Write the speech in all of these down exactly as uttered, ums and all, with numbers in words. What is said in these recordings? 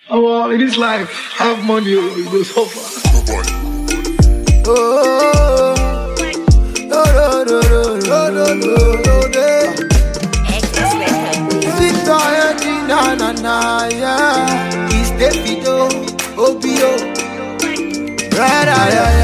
Oh, well, in this life, have money, you go so far. Oh, no, no, no, no, no, no, no, no. Victor Eddie, na na na, yeah. It's Davido, Obio, right, yeah,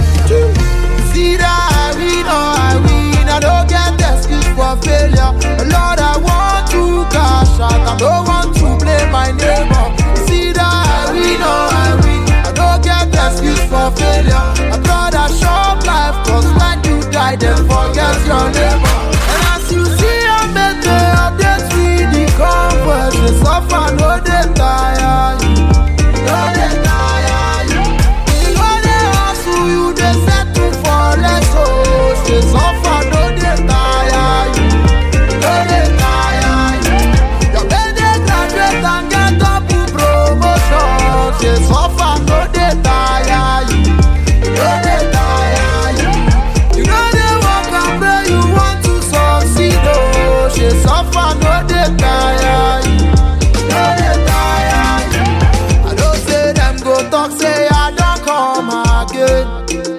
yeah. See that I win, oh, I win. I don't get excuse for failure. Lord, I want to cash out. I don't want to blame my neighbor. See that I win, oh, I win. I don't get excuse for failure. I brother short life, cause when you die, then forget your neighbor. And as you see, I made the updates with the comfort. They suffer, no they tire you. No they tire you. No they hustle you, they settle for less. So they suffer, no they tire you. No they tire you. Your baby graduate and get double promotion. They suffer, no they tire you. No they tire you. You know they walk and pray, you want to succeed. Oh, they suffer, no they tire you. No they tire you. I don't say them go talk, say I don't come again.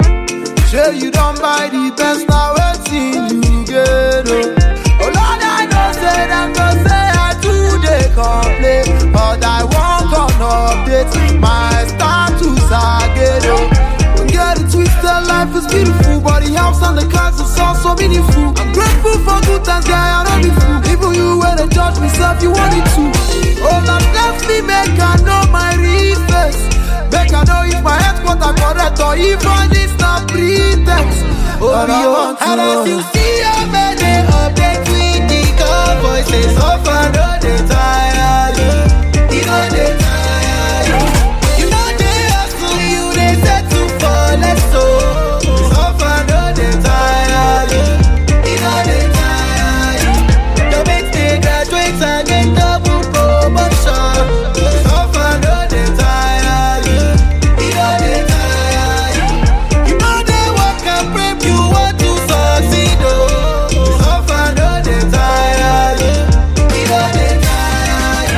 Sure you don't buy the best, now waiting you get. Oh, oh Lord, I know say them go say I do they complain, but I won't come update my status again. Oh, don't get it twisted, life is beautiful, but the house and the cars is also meaningful. I'm grateful for good times, guy, I don't be fool. Even you when they judge myself, you want it too. Oh, now bless me, make I know my real face. Make I know if my headquarter correct or even it's not pretext. Oh, yo, and as you see, I made the update with the call voices. So far, no, they tired. You know they tired. You know they hustle you, they settle for less. So, so far, no, they tired. You know they tired. Your mates, they graduate and get double promotion. So far, no, they tired. You know they tired. You know they work and pray, you want to succeed. Oh, so far, no, they tired. You know they tired.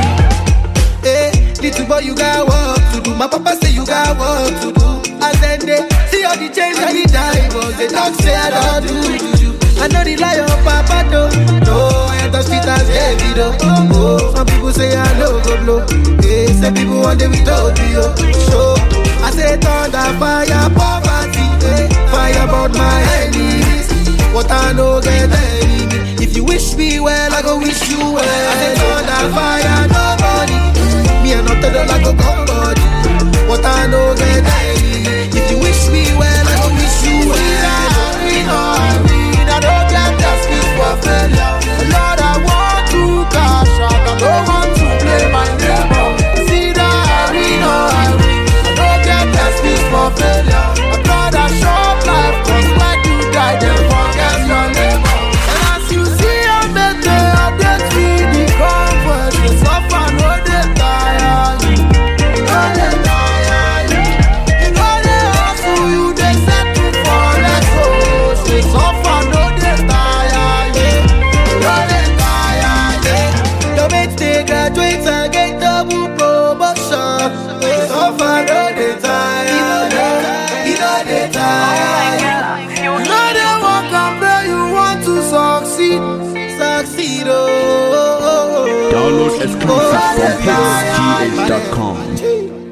Hey, little boy, you got work to do. My papa say you got work to do. And then they see all the change and the divorce. They talk say I don't do juju. I know the lie of papa though. No, I ain't the street as heavy though. Oh, some people say I know go blow. Hey, some people want them without you. So I say thunder, fire, poverty. Hey, fire about my enemies. What I know get enemy. If you wish me well, I go wish you well. I say thunder, fire, nobody. Me and not tell them like a somebody. What I know get enemy. If you wish me well, I go wish you well. We know I mean, I don't get excuse for failure. Lord, I want to cash out. I don't want to play my neighbor. See that we know I mean, I don't get excuse for failure. I brother short life, cause like you die, then forget your neighbor. And as you see, I made the update with the comfort. They suffer, no they tire you. No they tire you. You know they hustle you, they settle for less. So they suffer, no they tire you. No they tire you. Your mates they graduate and get double promotion. They suffer, no they tire you. You know they tire you. You know they walk and pray, you want to succeed. Succeed, oh. Download exclusive from P S G H dot com.